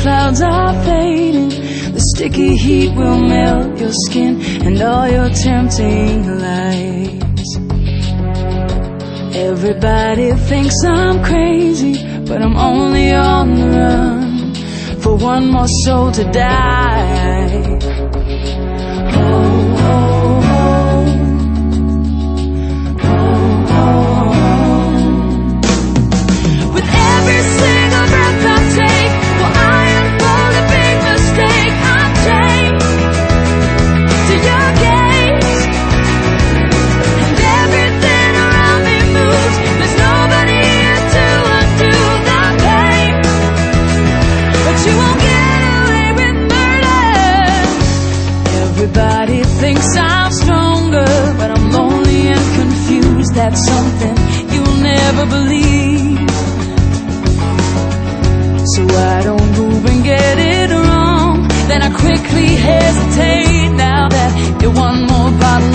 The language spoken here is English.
clouds are fading, the sticky heat will melt your skin and all your tempting lies. Everybody thinks I'm crazy, but I'm only on the run for one more soul to die. Oh, oh, oh. Oh, oh, oh. With every single breath I take, well, I unfold a big mistake. I'm chained to your gaze, and everything around me moves. There's nobody here to undo the pain, but you won't get away with murder. Everybody thinks I'm stronger, but I'm lonely and confused. That's something you'll never believe. So I don't move and get it wrong, then I quickly hesitate. Now that you're one more bottle